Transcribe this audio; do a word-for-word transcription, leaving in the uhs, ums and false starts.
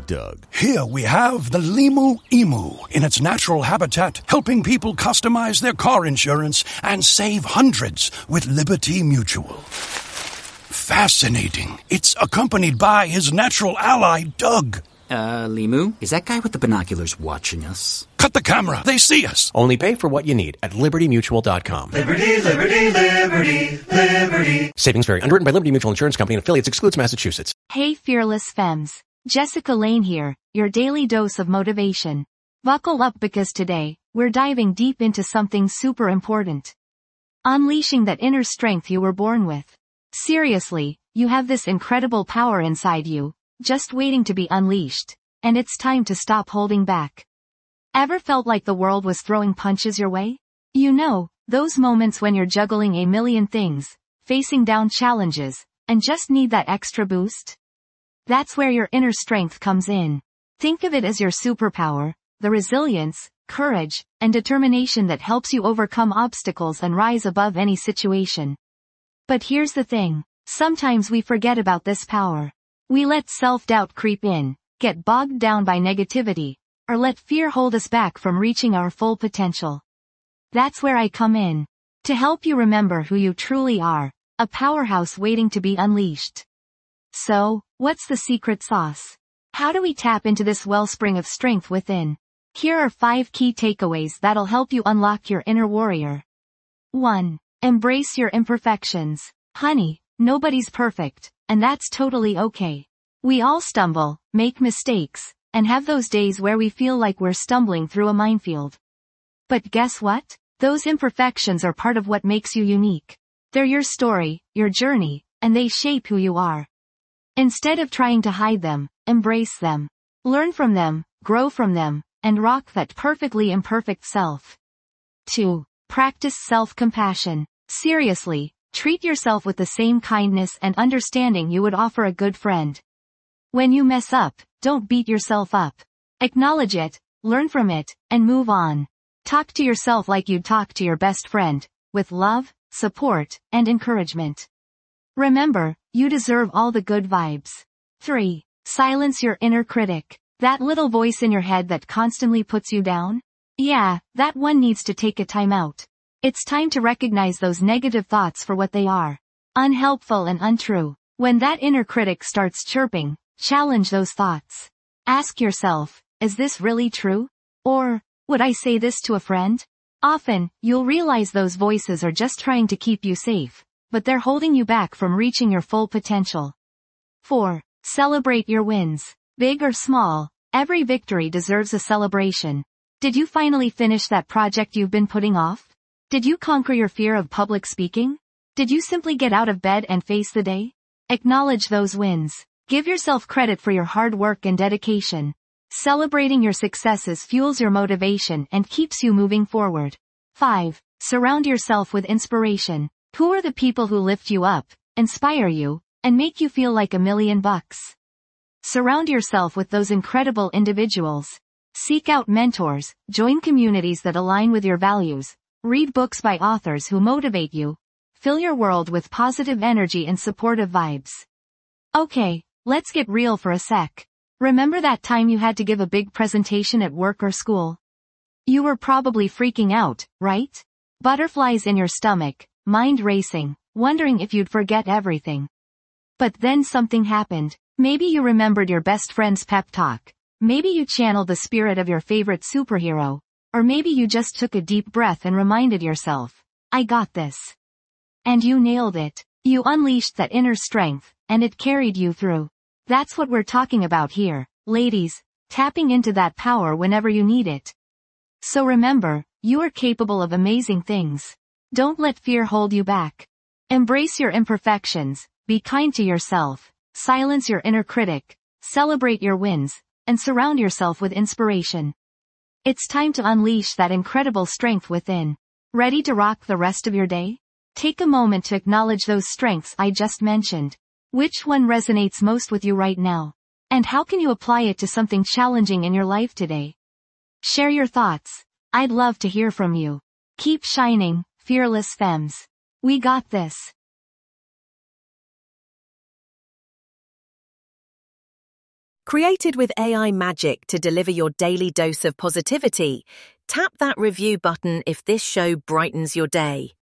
Doug. Here we have the Limu Emu in its natural habitat, helping people customize their car insurance and save hundreds with Liberty Mutual. Fascinating. It's accompanied by his natural ally, Doug. Uh, Limu, is that guy with the binoculars watching us? Cut the camera. They see us. Only pay for what you need at liberty mutual dot com. Liberty, liberty, liberty, liberty. Savings vary. Underwritten by Liberty Mutual Insurance Company and affiliates. Excludes Massachusetts. Hey, fearless femmes. Jessica Lane here, your daily dose of motivation. Buckle up because today, we're diving deep into something super important. Unleashing that inner strength you were born with. Seriously, you have this incredible power inside you, just waiting to be unleashed, and it's time to stop holding back. Ever felt like the world was throwing punches your way? You know, those moments when you're juggling a million things, facing down challenges, and just need that extra boost? That's where your inner strength comes in. Think of it as your superpower, the resilience, courage, and determination that helps you overcome obstacles and rise above any situation. But here's the thing, sometimes we forget about this power. We let self-doubt creep in, get bogged down by negativity, or let fear hold us back from reaching our full potential. That's where I come in. To help you remember who you truly are, a powerhouse waiting to be unleashed. So, what's the secret sauce? How do we tap into this wellspring of strength within? Here are five key takeaways that'll help you unlock your inner warrior. one. Embrace your imperfections. Honey, nobody's perfect, and that's totally okay. We all stumble, make mistakes, and have those days where we feel like we're stumbling through a minefield. But guess what? Those imperfections are part of what makes you unique. They're your story, your journey, and they shape who you are. Instead of trying to hide them, embrace them. Learn from them, grow from them, and rock that perfectly imperfect self. two. Practice self-compassion. Seriously, treat yourself with the same kindness and understanding you would offer a good friend. When you mess up, don't beat yourself up. Acknowledge it, learn from it, and move on. Talk to yourself like you'd talk to your best friend, with love, support, and encouragement. Remember, you deserve all the good vibes. three. Silence your inner critic. That little voice in your head that constantly puts you down? Yeah, that one needs to take a time out. It's time to recognize those negative thoughts for what they are. Unhelpful and untrue. When that inner critic starts chirping, challenge those thoughts. Ask yourself, is this really true? Or, would I say this to a friend? Often, you'll realize those voices are just trying to keep you safe, but they're holding you back from reaching your full potential. four. Celebrate your wins. Big or small, every victory deserves a celebration. Did you finally finish that project you've been putting off? Did you conquer your fear of public speaking? Did you simply get out of bed and face the day? Acknowledge those wins. Give yourself credit for your hard work and dedication. Celebrating your successes fuels your motivation and keeps you moving forward. five. Surround yourself with inspiration. Who are the people who lift you up, inspire you, and make you feel like a million bucks? Surround yourself with those incredible individuals. Seek out mentors, join communities that align with your values, read books by authors who motivate you. Fill your world with positive energy and supportive vibes. Okay, let's get real for a sec. Remember that time you had to give a big presentation at work or school? You were probably freaking out, right? Butterflies in your stomach, mind racing, wondering if you'd forget everything. But then something happened. Maybe you remembered your best friend's pep talk. Maybe you channeled the spirit of your favorite superhero. Or maybe you just took a deep breath and reminded yourself, I got this. And you nailed it. You unleashed that inner strength, and it carried you through. That's what we're talking about here, ladies, tapping into that power whenever you need it. So remember, you are capable of amazing things. Don't let fear hold you back. Embrace your imperfections, be kind to yourself, silence your inner critic, celebrate your wins, and surround yourself with inspiration. It's time to unleash that incredible strength within. Ready to rock the rest of your day? Take a moment to acknowledge those strengths I just mentioned. Which one resonates most with you right now? And how can you apply it to something challenging in your life today? Share your thoughts. I'd love to hear from you. Keep shining, fearless femmes. We got this. Created with A I magic to deliver your daily dose of positivity, tap that review button if this show brightens your day.